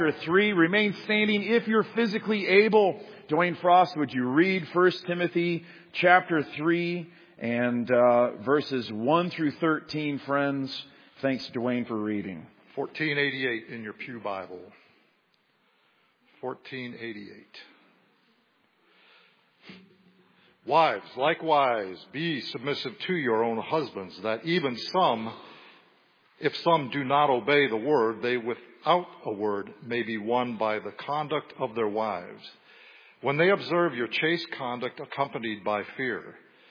3. Remain standing if you're physically able. Dwayne Frost, would you read 1 Timothy chapter 3 and verses 1 through 13, friends? Thanks, Dwayne, for reading. 1488 in your pew Bible. 1488. Wives, likewise, be submissive to your own husbands, that even some, if some do not obey the word, they without a word may be won by the conduct of their wives, when they observe your chaste conduct accompanied by fear.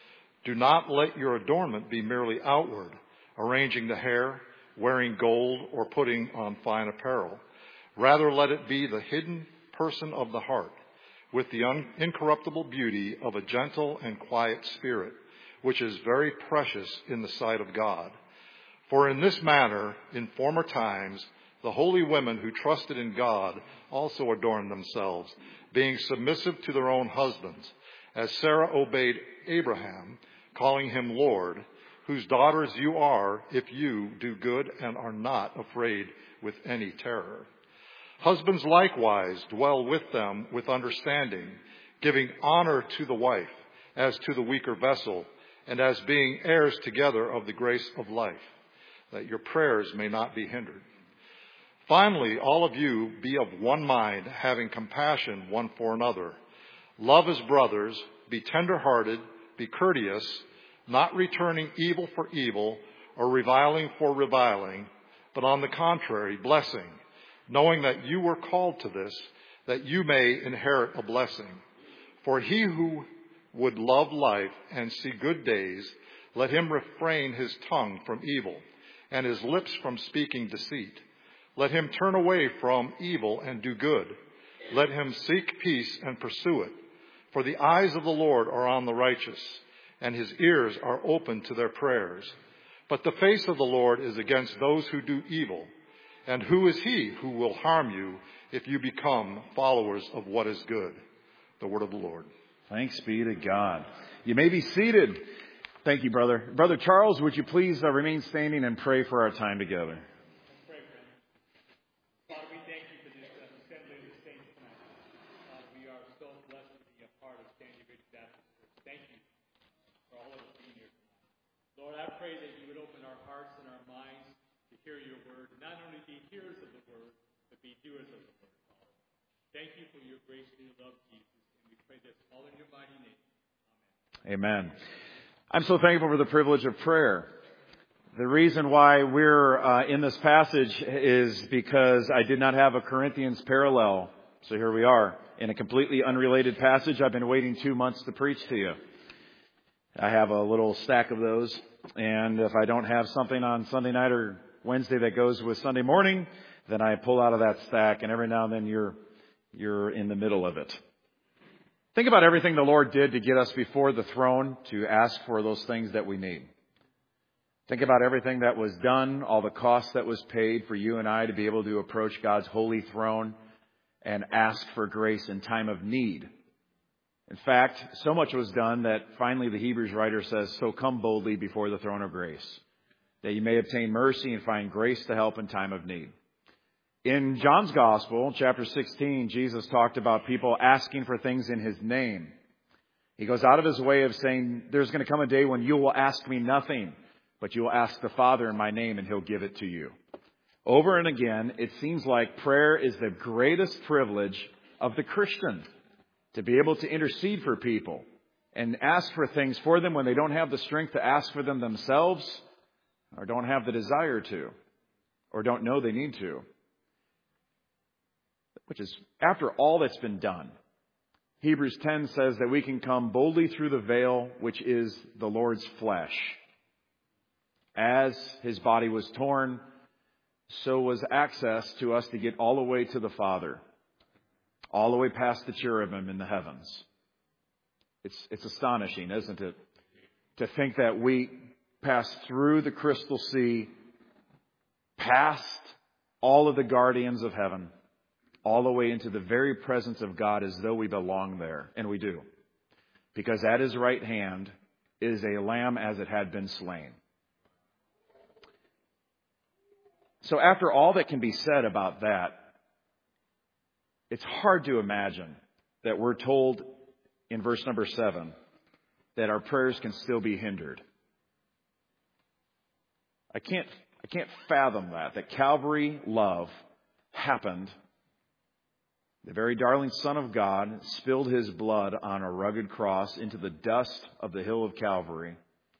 Do not let your adornment be merely outward, arranging the hair, wearing gold, or putting on fine apparel. Rather, let it be the hidden person of the heart, with the incorruptible beauty of a gentle and quiet spirit, which is very precious in the sight of God. For in this manner, in former times, the holy women who trusted in God also adorned themselves, being submissive to their own husbands, as Sarah obeyed Abraham, calling him Lord, whose daughters you are if you do good and are not afraid with any terror. Husbands likewise dwell with them with understanding, giving honor to the wife as to the weaker vessel, and as being heirs together of the grace of life, that your prayers may not be hindered. Finally, all of you be of one mind, having compassion one for another. Love as brothers, be tender-hearted, be courteous, not returning evil for evil or reviling for reviling, but on the contrary, blessing, knowing that you were called to this, that you may inherit a blessing. For he who would love life and see good days, let him refrain his tongue from evil and his lips from speaking deceit. Let him turn away from evil and do good. Let him seek peace and pursue it. For the eyes of the Lord are on the righteous, and his ears are open to their prayers. But the face of the Lord is against those who do evil. And who is he who will harm you if you become followers of what is good? The word of the Lord. Thanks be to God. You may be seated. Thank you, brother. Brother Charles, would you please remain standing and pray for our time together? Lord, I pray that you would open our hearts and our minds to hear your word, not only be hearers of the word, but be doers of the word. Thank you for your grace and your love, Jesus, and we pray this all in your mighty name. Amen. I'm so thankful for the privilege of prayer. The reason why we're in this passage is because I did not have a Corinthians parallel. So here we are in a completely unrelated passage. I've been waiting 2 months to preach to you. I have a little stack of those. And if I don't have something on Sunday night or Wednesday that goes with Sunday morning, then I pull out of that stack. And every now and then you're in the middle of it. Think about everything the Lord did to get us before the throne to ask for those things that we need. Think about everything that was done, all the cost that was paid for you and I to be able to approach God's holy throne and ask for grace in time of need. In fact, so much was done that finally the Hebrews writer says, so come boldly before the throne of grace, that you may obtain mercy and find grace to help in time of need. In John's Gospel, chapter 16, Jesus talked about people asking for things in his name. He goes out of his way of saying, there's going to come a day when you will ask me nothing, but you will ask the Father in my name and he'll give it to you. Over and again, it seems like prayer is the greatest privilege of the Christian. To be able to intercede for people and ask for things for them when they don't have the strength to ask for them themselves or don't have the desire to or don't know they need to. Which is, after all that's been done, Hebrews 10 says that we can come boldly through the veil, which is the Lord's flesh. As his body was torn, so was access to us to get all the way to the Father. All the way past the cherubim in the heavens. It's astonishing, isn't it? To think that we pass through the crystal sea, past all of the guardians of heaven, all the way into the very presence of God as though we belong there. And we do. Because at his right hand is a lamb as it had been slain. So after all that can be said about that, it's hard to imagine that we're told in verse number 7 that our prayers can still be hindered. I can't fathom that Calvary love happened. The very darling Son of God spilled His blood on a rugged cross into the dust of the hill of Calvary.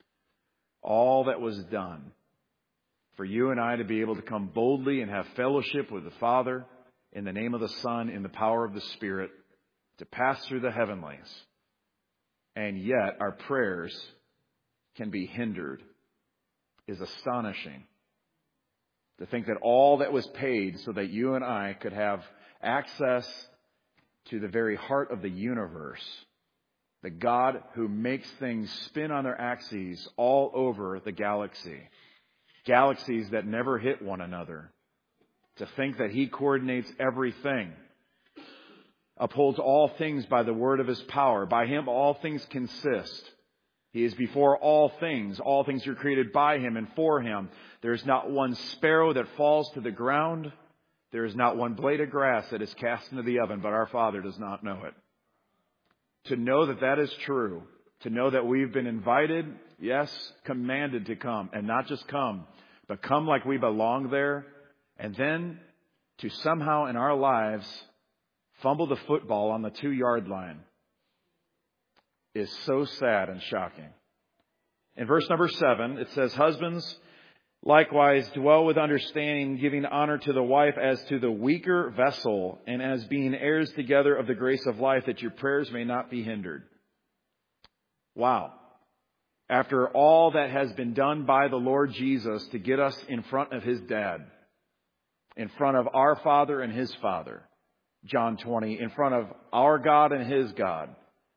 All that was done for you and I to be able to come boldly and have fellowship with the Father in the name of the Son, in the power of the Spirit, to pass through the heavenlies. And yet our prayers can be hindered is astonishing. To think that all that was paid so that you and I could have access to the very heart of the universe, the God who makes things spin on their axes all over the galaxy, galaxies that never hit one another, to think that He coordinates everything, upholds all things by the word of His power. By Him all things consist. He is before all things. All things are created by Him and for Him. There is not one sparrow that falls to the ground. There is not one blade of grass that is cast into the oven, but our Father does not know it. To know that that is true, to know that we've been invited, yes, commanded to come, and not just come, but come like we belong there, and then to somehow in our lives fumble the football on the 2-yard line is so sad and shocking. In verse number 7, it says, "Husbands, likewise dwell with understanding, giving honor to the wife as to the weaker vessel, and as being heirs together of the grace of life, that your prayers may not be hindered." Wow. After all that has been done by the Lord Jesus to get us in front of His dad, in front of our Father and His Father, John 20, in front of our God and His God,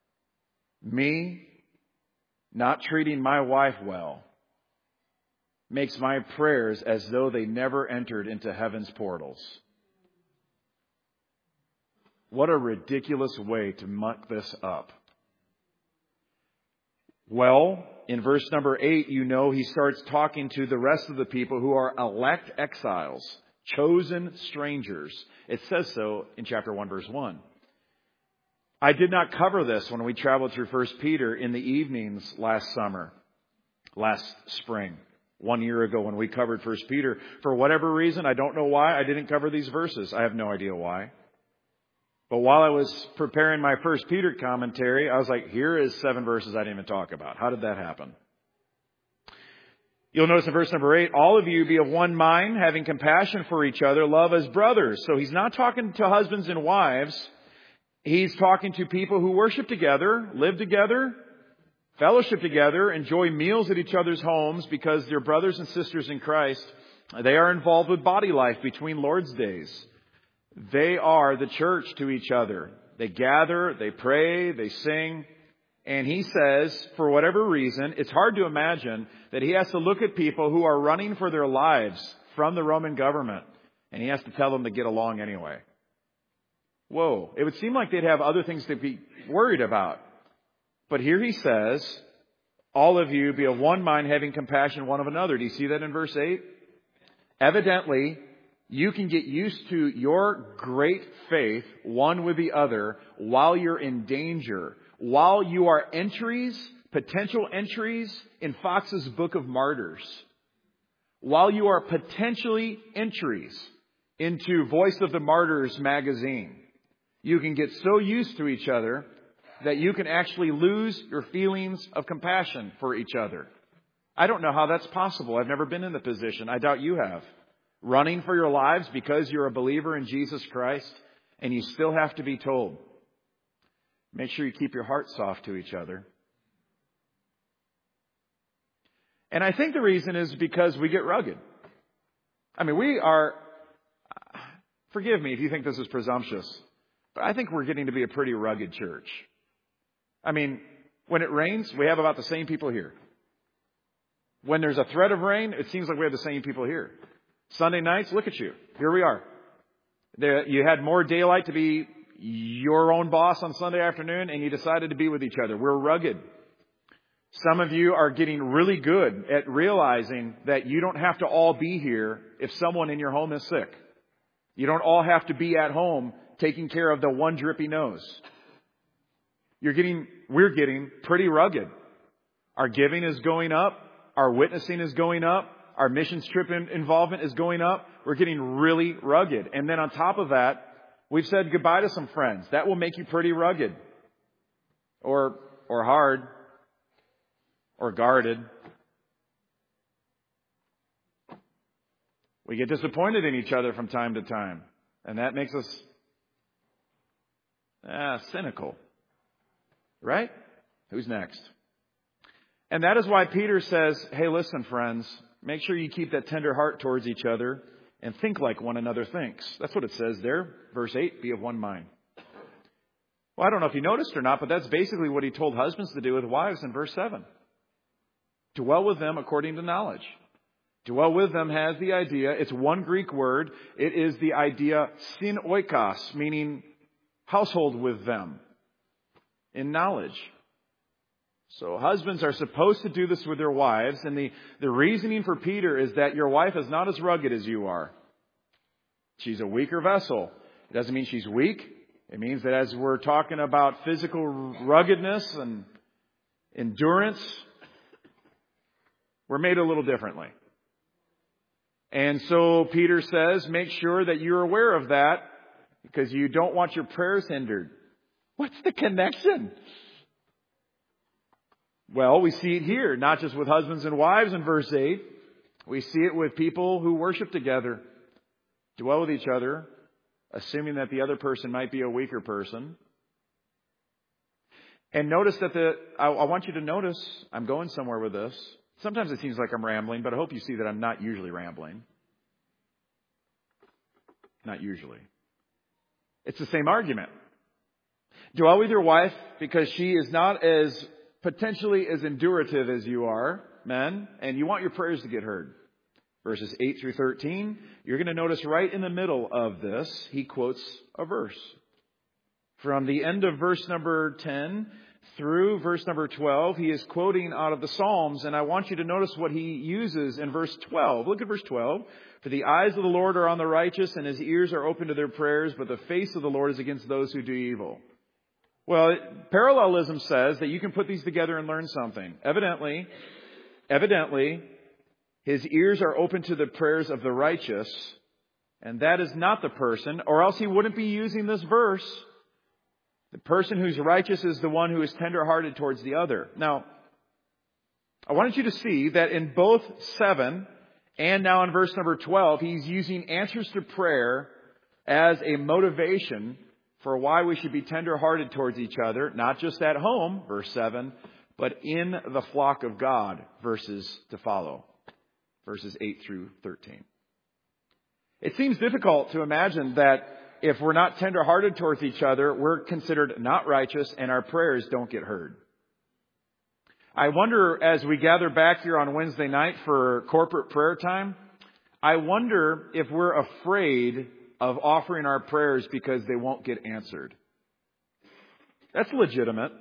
me not treating my wife well makes my prayers as though they never entered into heaven's portals. What a ridiculous way to muck this up. Well, in verse number 8, he starts talking to the rest of the people who are elect exiles, chosen strangers. It says so in chapter 1, verse 1. I did not cover this when we traveled through 1 Peter in the evenings last spring, 1 year ago when we covered 1 Peter. For whatever reason, I don't know why, I didn't cover these verses. I have no idea why. But while I was preparing my 1 Peter commentary, I was like, here is 7 verses I didn't even talk about. How did that happen? You'll notice in verse number 8, all of you be of one mind, having compassion for each other, love as brothers. So he's not talking to husbands and wives. He's talking to people who worship together, live together, fellowship together, enjoy meals at each other's homes because they're brothers and sisters in Christ. They are involved with body life between Lord's days. They are the church to each other. They gather, they pray, they sing. And he says, for whatever reason, it's hard to imagine that he has to look at people who are running for their lives from the Roman government, and he has to tell them to get along anyway. Whoa. It would seem like they'd have other things to be worried about. But here he says, all of you be of one mind, having compassion one of another. Do you see that in verse 8? Evidently, you can get used to your great faith, one with the other, while you're in danger, while you are potential entries in Fox's Book of Martyrs, while you are potentially entries into Voice of the Martyrs magazine. You can get so used to each other that you can actually lose your feelings of compassion for each other. I don't know how that's possible. I've never been in the position. I doubt you have. Running for your lives because you're a believer in Jesus Christ, and you still have to be told, make sure you keep your heart soft to each other. And I think the reason is because we get rugged. I mean, we are, forgive me if you think this is presumptuous, but I think we're getting to be a pretty rugged church. I mean, when it rains, we have about the same people here. When there's a threat of rain, it seems like we have the same people here. Sunday nights, look at you. Here we are. You had more daylight to be your own boss on Sunday afternoon, and you decided to be with each other. We're rugged. Some of you are getting really good at realizing that you don't have to all be here if someone in your home is sick. You don't all have to be at home taking care of the one drippy nose. We're getting pretty rugged. Our giving is going up. Our witnessing is going up. Our missions trip involvement is going up. We're getting really rugged. And then on top of that, we've said goodbye to some friends. That will make you pretty rugged. Or hard. Or guarded. We get disappointed in each other from time to time. And that makes us cynical. Right? Who's next? And that is why Peter says, hey, listen, friends, make sure you keep that tender heart towards each other and think like one another thinks. That's what it says there. Verse 8, be of one mind. Well, I don't know if you noticed or not, but that's basically what he told husbands to do with wives in verse 7. Dwell with them according to knowledge. Dwell with them has the idea, it's one Greek word. It is the idea sin oikos, meaning household with them in knowledge. So husbands are supposed to do this with their wives. And the reasoning for Peter is that your wife is not as rugged as you are. She's a weaker vessel. It doesn't mean she's weak. It means that as we're talking about physical ruggedness and endurance, we're made a little differently. And so Peter says, make sure that you're aware of that because you don't want your prayers hindered. What's the connection? Well, we see it here, not just with husbands and wives in verse 8. We see it with people who worship together, dwell with each other, assuming that the other person might be a weaker person. And notice that I want you to notice, I'm going somewhere with this. Sometimes it seems like I'm rambling, but I hope you see that I'm not usually rambling. Not usually. It's the same argument. Dwell with your wife because she is not as potentially as endurative as you are, men, and you want your prayers to get heard. Verses 8 through 13, you're going to notice right in the middle of this, he quotes a verse. From the end of verse number 10 through verse number 12, he is quoting out of the Psalms, and I want you to notice what he uses in verse 12. Look at verse 12. For the eyes of the Lord are on the righteous, and his ears are open to their prayers, but the face of the Lord is against those who do evil. Well, parallelism says that you can put these together and learn something. Evidently, his ears are open to the prayers of the righteous, and that is not the person, or else he wouldn't be using this verse. The person who's righteous is the one who is tender-hearted towards the other. Now, I wanted you to see that in both 7 and now in verse number 12, he's using answers to prayer as a motivation for why we should be tender-hearted towards each other, not just at home, verse 7, but in the flock of God, verses to follow, verses 8 through 13. It seems difficult to imagine that if we're not tender-hearted towards each other, we're considered not righteous and our prayers don't get heard. I wonder, as we gather back here on Wednesday night for corporate prayer time, I wonder if we're afraid of offering our prayers because they won't get answered. That's legitimate.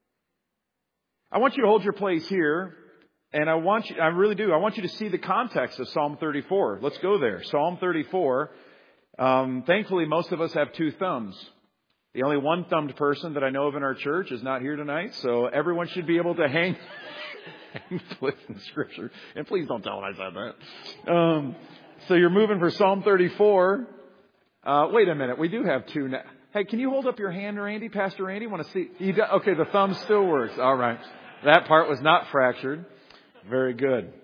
I want you to hold your place here, and I really do. I want you to see the context of Psalm 34. Let's go there. Psalm 34. Thankfully, most of us have two thumbs. The only one-thumbed person that I know of in our church is not here tonight, so everyone should be able to hang with in Scripture. And please don't tell him I said that. So you're moving for Psalm 34. Wait a minute. We do have two now. Hey, can you hold up your hand, Randy? Pastor Randy, want to see? Okay, the thumb still works. All right. That part was not fractured. Very good.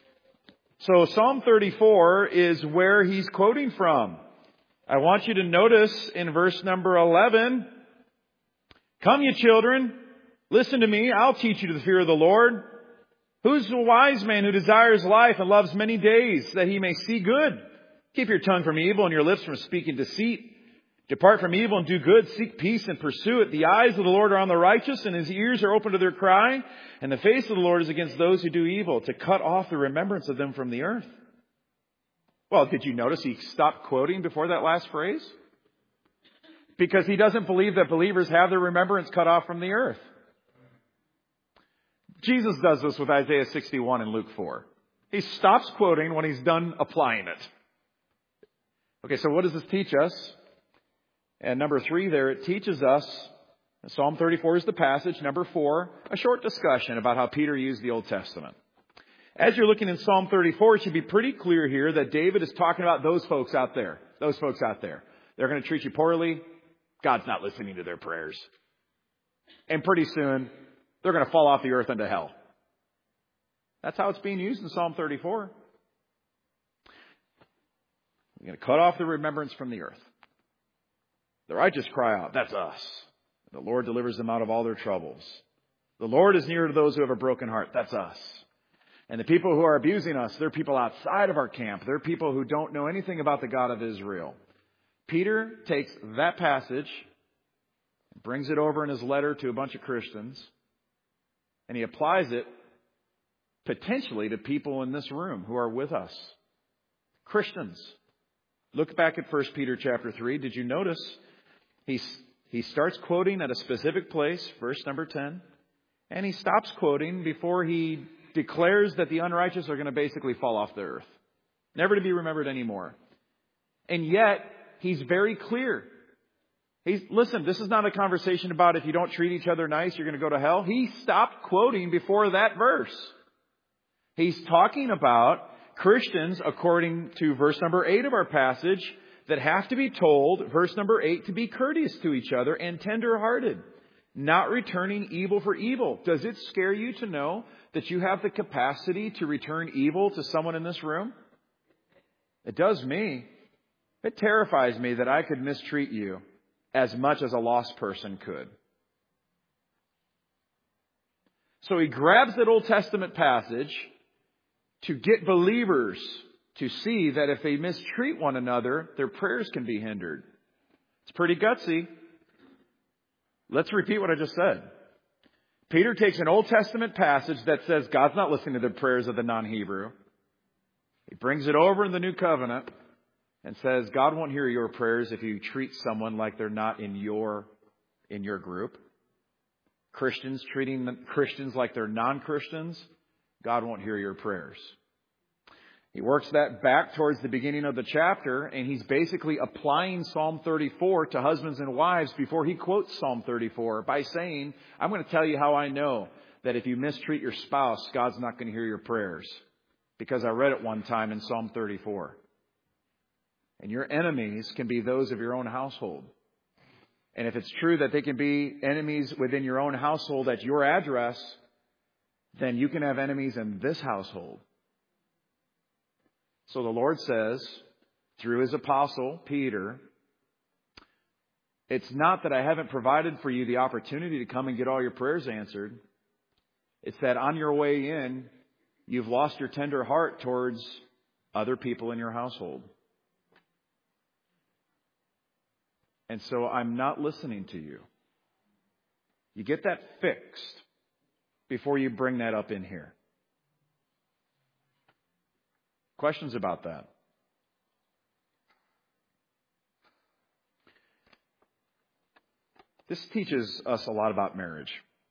So Psalm 34 is where he's quoting from. I want you to notice in verse number 11, come ye children, listen to me, I'll teach you the fear of the Lord. Who's the wise man who desires life and loves many days that he may see good? Keep your tongue from evil and your lips from speaking deceit. Depart from evil and do good, seek peace and pursue it. The eyes of the Lord are on the righteous and his ears are open to their cry. And the face of the Lord is against those who do evil, to cut off the remembrance of them from the earth. Well, did you notice he stopped quoting before that last phrase? Because he doesn't believe that believers have their remembrance cut off from the earth. Jesus does this with Isaiah 61 and Luke 4. He stops quoting when he's done applying it. Okay, so what does this teach us? And number 3 there, it teaches us, Psalm 34 is the passage. Number 4, a short discussion about how Peter used the Old Testament. As you're looking in Psalm 34, it should be pretty clear here that David is talking about those folks out there. Those folks out there. They're going to treat you poorly. God's not listening to their prayers. And pretty soon, they're going to fall off the earth into hell. That's how it's being used in Psalm 34. We're going to cut off the remembrance from the earth. The righteous cry out, that's us. The Lord delivers them out of all their troubles. The Lord is near to those who have a broken heart. That's us. And the people who are abusing us, they're people outside of our camp. They're people who don't know anything about the God of Israel. Peter takes that passage, brings it over in his letter to a bunch of Christians, and he applies it potentially to people in this room who are with us. Christians. Look back at 1 Peter chapter 3. Did you notice he starts quoting at a specific place, verse number 10, and he stops quoting before he declares that the unrighteous are going to basically fall off the earth, never to be remembered anymore. And yet, he's very clear. Listen, this is not a conversation about if you don't treat each other nice, you're going to go to hell. He stopped quoting before that verse. He's talking about Christians, according to verse number 8 of our passage, that have to be told, verse number 8, to be courteous to each other and tender-hearted, not returning evil for evil. Does it scare you to know that you have the capacity to return evil to someone in this room? It does me. It terrifies me that I could mistreat you as much as a lost person could. So he grabs that Old Testament passage to get believers to see that if they mistreat one another, their prayers can be hindered. It's pretty gutsy. Let's repeat what I just said. Peter takes an Old Testament passage that says God's not listening to the prayers of the non-Hebrew. He brings it over in the New Covenant and says God won't hear your prayers if you treat someone like they're not in your group. Christians treating Christians like they're non-Christians, God won't hear your prayers. He works that back towards the beginning of the chapter, and he's basically applying Psalm 34 to husbands and wives before he quotes Psalm 34 by saying, I'm going to tell you how I know that if you mistreat your spouse, God's not going to hear your prayers. Because I read it one time in Psalm 34. And your enemies can be those of your own household. And if it's true that they can be enemies within your own household at your address, then you can have enemies in this household. So the Lord says, through His apostle, Peter, it's not that I haven't provided for you the opportunity to come and get all your prayers answered. It's that on your way in, you've lost your tender heart towards other people in your household. And so I'm not listening to you. You get that fixed before you bring that up in here. Questions about that? This teaches us a lot about marriage.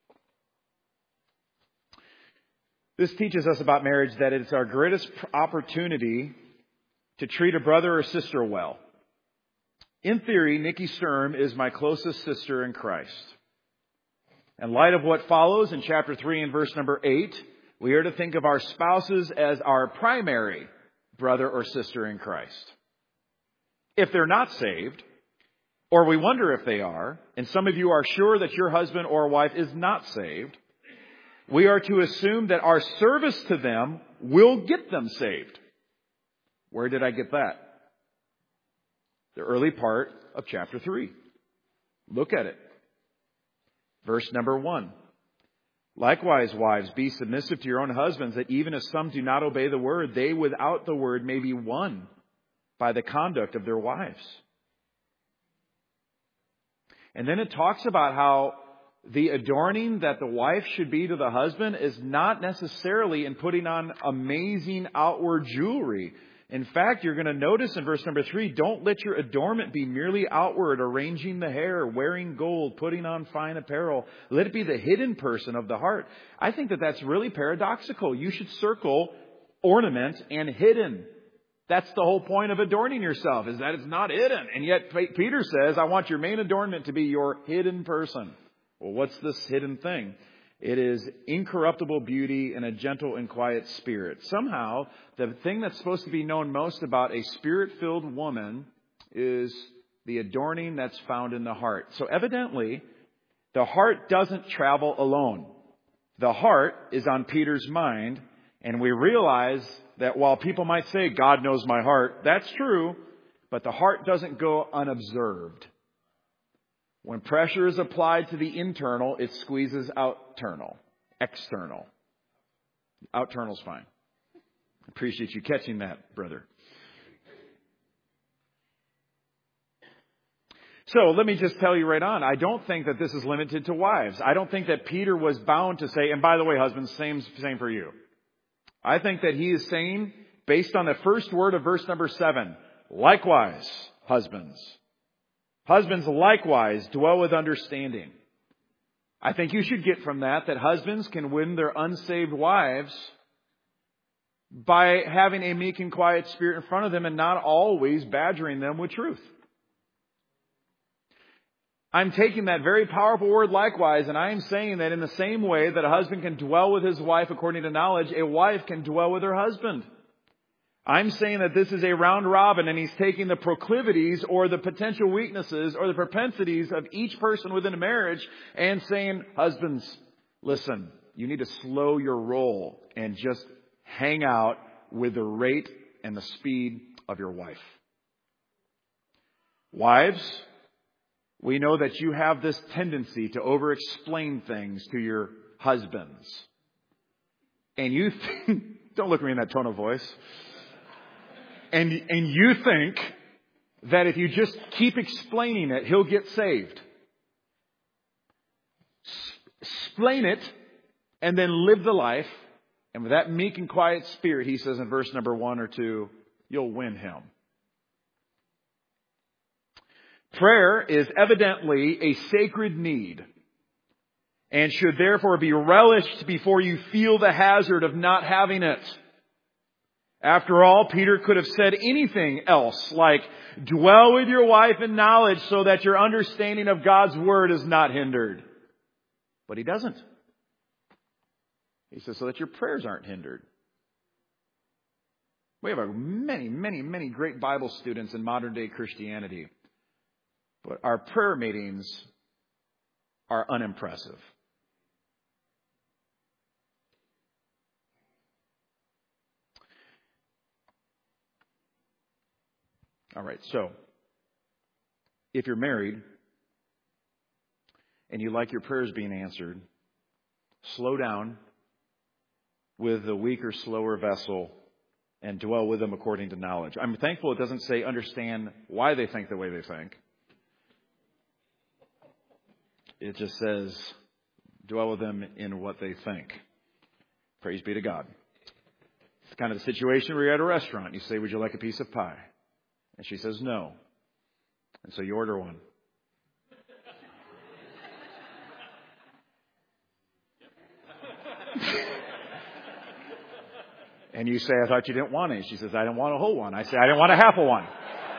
This teaches us about marriage that it's our greatest opportunity to treat a brother or sister well. In theory, Nikki Sturm is my closest sister in Christ. In light of what follows in chapter 3 and verse number 8, we are to think of our spouses as our primary brother or sister in Christ. If they're not saved, or we wonder if they are, and some of you are sure that your husband or wife is not saved, we are to assume that our service to them will get them saved. Where did I get that? The early part of chapter 3. Look at it. Verse number 1. Likewise, wives, be submissive to your own husbands, that even if some do not obey the word, they without the word may be won by the conduct of their wives. And then it talks about how the adorning that the wife should be to the husband is not necessarily in putting on amazing outward jewelry. In fact, you're going to notice in verse number 3, don't let your adornment be merely outward, arranging the hair, wearing gold, putting on fine apparel. Let it be the hidden person of the heart. I think that that's really paradoxical. You should circle ornament and hidden. That's the whole point of adorning yourself, is that it's not hidden. And yet Peter says, I want your main adornment to be your hidden person. Well, what's this hidden thing? It is incorruptible beauty and a gentle and quiet spirit. Somehow, the thing that's supposed to be known most about a spirit-filled woman is the adorning that's found in the heart. So evidently, the heart doesn't travel alone. The heart is on Peter's mind, and we realize that while people might say, God knows my heart, that's true, but the heart doesn't go unobserved. When pressure is applied to the internal, it squeezes external. Outernal's fine. Appreciate you catching that, brother. So let me just tell you right on, I don't think that this is limited to wives. I don't think that Peter was bound to say, and by the way, husbands, same for you. I think that he is saying, based on the first word of verse number 7, likewise, husbands. Husbands likewise dwell with understanding. I think you should get from that husbands can win their unsaved wives by having a meek and quiet spirit in front of them and not always badgering them with truth. I'm taking that very powerful word likewise, and I am saying that in the same way that a husband can dwell with his wife according to knowledge, a wife can dwell with her husband. I'm saying that this is a round robin, and he's taking the proclivities or the potential weaknesses or the propensities of each person within a marriage and saying, husbands, listen, you need to slow your roll and just hang out with the rate and the speed of your wife. Wives, we know that you have this tendency to over-explain things to your husbands. And you think, don't look at me in that tone of voice. And you think that if you just keep explaining it, he'll get saved. Explain it and then live the life. And with that meek and quiet spirit, he says in verse number 1 or 2, you'll win him. Prayer is evidently a sacred need and should therefore be relished before you feel the hazard of not having it. After all, Peter could have said anything else like, dwell with your wife in knowledge so that your understanding of God's word is not hindered. But he doesn't. He says so that your prayers aren't hindered. We have many great Bible students in modern day Christianity. But our prayer meetings are unimpressive. All right, so if you're married and you like your prayers being answered, slow down with the weaker, slower vessel and dwell with them according to knowledge. I'm thankful it doesn't say understand why they think the way they think. It just says, dwell with them in what they think. Praise be to God. It's kind of the situation where you're at a restaurant. You say, would you like a piece of pie? And she says, no. And so you order one. And you say, I thought you didn't want any. She says, I didn't want a whole one. I say, I didn't want a half a one.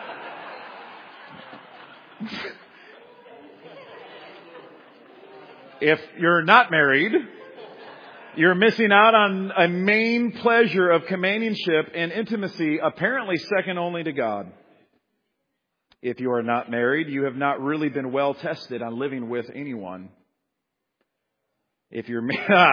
If you're not married, you're missing out on a main pleasure of companionship and intimacy, apparently second only to God. If you are not married, you have not really been well tested on living with anyone. If you're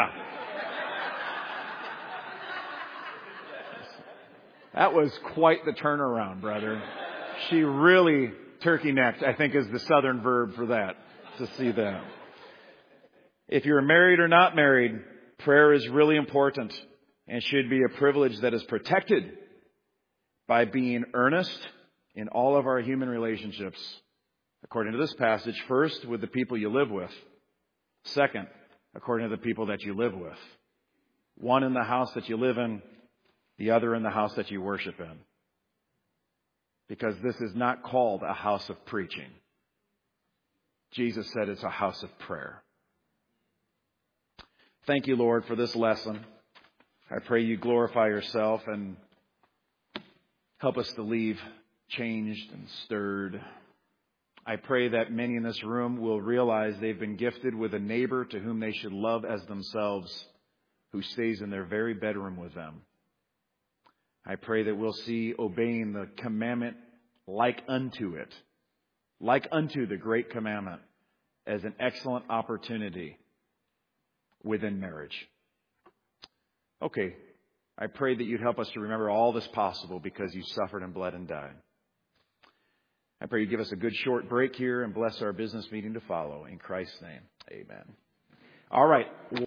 That was quite the turnaround, brother. She really turkey-necked, I think is the southern verb for that, to see that. If you're married or not married, prayer is really important and should be a privilege that is protected by being earnest in all of our human relationships. According to this passage, first, with the people you live with. Second, according to the people that you live with. One in the house that you live in, the other in the house that you worship in. Because this is not called a house of preaching. Jesus said it's a house of prayer. Thank you, Lord, for this lesson. I pray you glorify yourself and Help us to leave changed and stirred. I pray that many in this room will realize they've been gifted with a neighbor to whom they should love as themselves, who stays in their very bedroom with them. I pray that we'll see obeying the commandment like unto it, like unto the great commandment, as an excellent opportunity within marriage. Okay, I pray that you'd help us to remember all this possible because you suffered and bled and died. I pray you give us a good short break here and bless our business meeting to follow. In Christ's name, amen. All right.